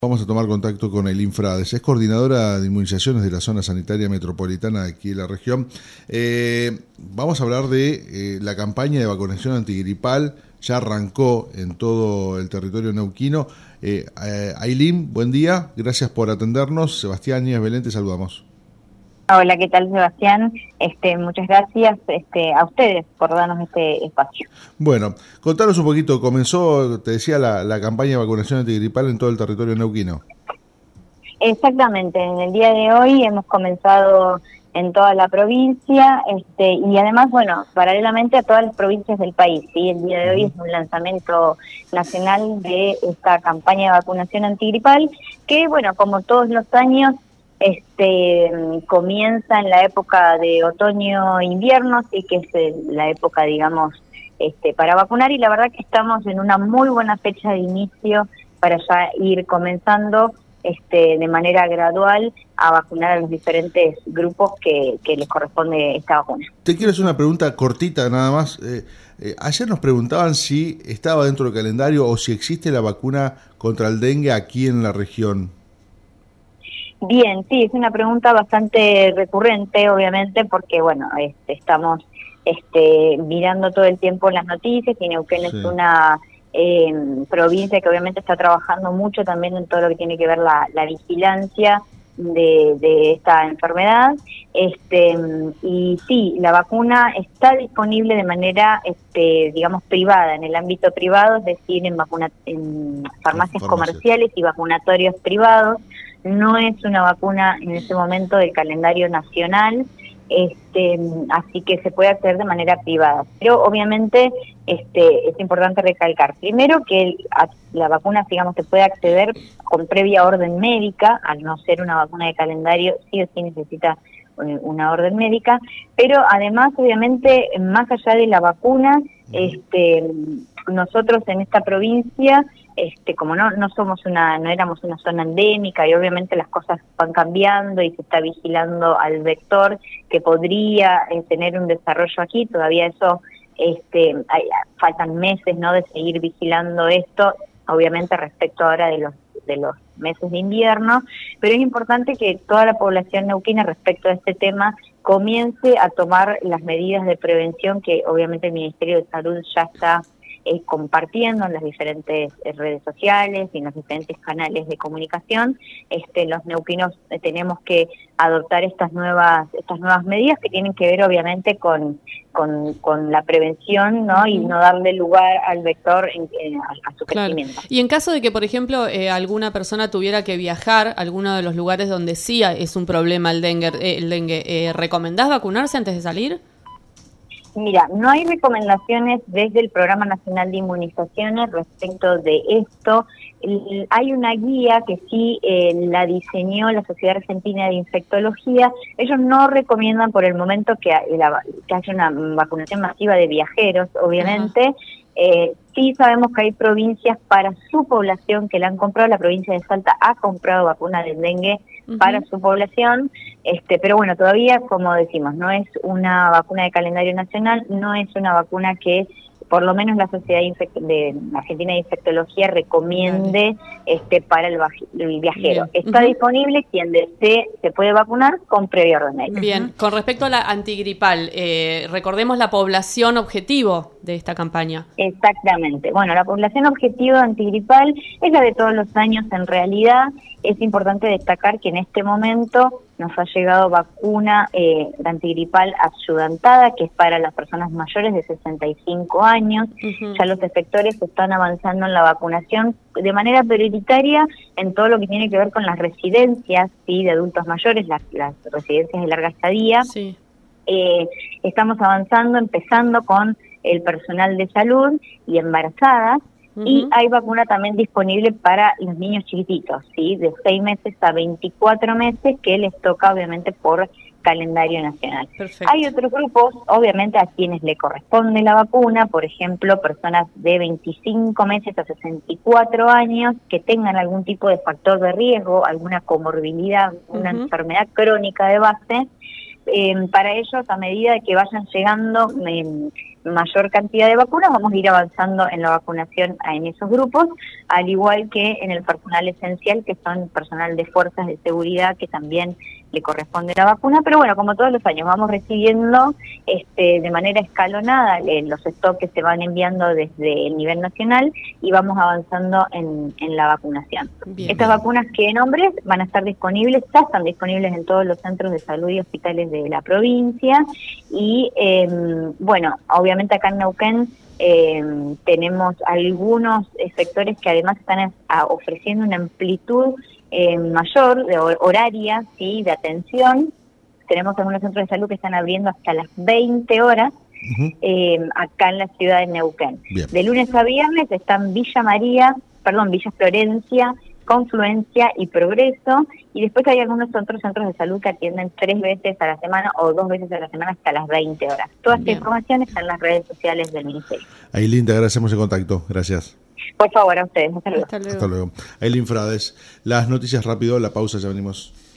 Vamos a tomar contacto con el Infrades, es coordinadora de inmunizaciones de la zona sanitaria metropolitana de aquí de la región. Vamos a hablar de la campaña de vacunación antigripal, ya arrancó en todo el territorio neuquino. Ailín, buen día, gracias por atendernos. Sebastián Níez Belén, te saludamos. Hola, ¿qué tal, Sebastián? Muchas gracias a ustedes por darnos este espacio. Bueno, contanos un poquito, comenzó, te decía, la campaña de vacunación antigripal en todo el territorio neuquino. Exactamente, en el día de hoy hemos comenzado en toda la provincia y además, bueno, paralelamente a todas las provincias del país. ¿Sí? El día de hoy es un lanzamiento nacional de esta campaña de vacunación antigripal que, bueno, como todos los años, comienza en la época de otoño-invierno, sí que es la época, digamos, para vacunar, y la verdad que estamos en una muy buena fecha de inicio para ya ir comenzando de manera gradual a vacunar a los diferentes grupos que les corresponde esta vacuna. Te quiero hacer una pregunta cortita nada más. Ayer nos preguntaban si estaba dentro del calendario o si existe la vacuna contra el dengue aquí en la región. Bien, sí, es una pregunta bastante recurrente, obviamente, porque, bueno, estamos mirando todo el tiempo las noticias, y Neuquén es una provincia que obviamente está trabajando mucho también en todo lo que tiene que ver la vigilancia de esta enfermedad, y sí, la vacuna está disponible de manera, digamos, privada, en el ámbito privado, es decir, en farmacias comerciales y vacunatorios privados. No es una vacuna en este momento del calendario nacional, así que se puede acceder de manera privada. Pero obviamente es importante recalcar, primero, que la vacuna, digamos, se puede acceder con previa orden médica. Al no ser una vacuna de calendario, sí o sí necesita una orden médica, pero además, obviamente, más allá de la vacuna, nosotros en esta provincia, como no éramos una zona endémica, y obviamente las cosas van cambiando y se está vigilando al vector que podría tener un desarrollo aquí. Todavía eso, faltan meses, ¿no?, de seguir vigilando esto, obviamente respecto ahora de los meses de invierno, pero es importante que toda la población neuquina respecto a este tema comience a tomar las medidas de prevención que obviamente el Ministerio de Salud ya está compartiendo en las diferentes redes sociales y en los diferentes canales de comunicación. Los neuquinos tenemos que adoptar estas nuevas medidas que tienen que ver obviamente con la prevención, ¿no? Y no darle lugar al vector a su crecimiento. Claro. Y en caso de que, por ejemplo, alguna persona tuviera que viajar a alguno de los lugares donde sí es un problema el dengue, ¿recomendás vacunarse antes de salir? Mira, no hay recomendaciones desde el Programa Nacional de Inmunizaciones respecto de esto. Hay una guía que sí la diseñó la Sociedad Argentina de Infectología. Ellos no recomiendan por el momento que haya una vacunación masiva de viajeros, obviamente. Sí sabemos que hay provincias para su población que la han comprado. La provincia de Salta ha comprado vacuna del dengue para su población, pero bueno, todavía, como decimos, no es una vacuna de calendario nacional, no es una vacuna que por lo menos la Sociedad de Argentina de Infectología recomiende para el viajero. Bien. Está disponible, quien desee se puede vacunar con previa orden médica. Bien, con respecto a la antigripal, recordemos la población objetivo de esta campaña. Exactamente. Bueno, la población objetivo antigripal es la de todos los años en realidad. Es importante destacar que en este momento nos ha llegado vacuna de antigripal adyuvantada, que es para las personas mayores de 65 años. Ya los efectores están avanzando en la vacunación de manera prioritaria en todo lo que tiene que ver con las residencias, ¿sí?, de adultos mayores, las residencias de larga estadía. Sí. Estamos avanzando, empezando con el personal de salud y embarazadas. Y hay vacuna también disponible para los niños chiquititos, ¿sí?, de 6 meses a 24 meses, que les toca obviamente por calendario nacional. Perfecto. Hay otros grupos, obviamente, a quienes le corresponde la vacuna, por ejemplo, personas de 25 meses a 64 años que tengan algún tipo de factor de riesgo, alguna comorbilidad, una enfermedad crónica de base. Para ellos, a medida de que vayan llegando mayor cantidad de vacunas, vamos a ir avanzando en la vacunación en esos grupos, al igual que en el personal esencial, que son personal de fuerzas de seguridad, que también le corresponde la vacuna. Pero bueno, como todos los años, vamos recibiendo de manera escalonada los stocks que se van enviando desde el nivel nacional y vamos avanzando en la vacunación. Bien. Estas vacunas que nombres van a estar disponibles, ya están disponibles en todos los centros de salud y hospitales de la provincia y bueno, obviamente acá en Neuquén tenemos algunos sectores que además están ofreciendo una amplitud mayor de horaria, ¿sí?, de atención. Tenemos algunos centros de salud que están abriendo hasta las 20 horas acá en la ciudad de Neuquén. Bien. De lunes a viernes están Villa Florencia, Confluencia y Progreso, y después hay algunos otros centros de salud que atienden 3 veces a la semana o 2 veces a la semana hasta las 20 horas. Toda esta información está en las redes sociales del Ministerio. Ailín, te agradecemos el contacto. Gracias. Por favor, a ustedes. Hasta luego. Hasta luego. Hasta luego. Ailín Frades. Las noticias rápido, la pausa, ya venimos.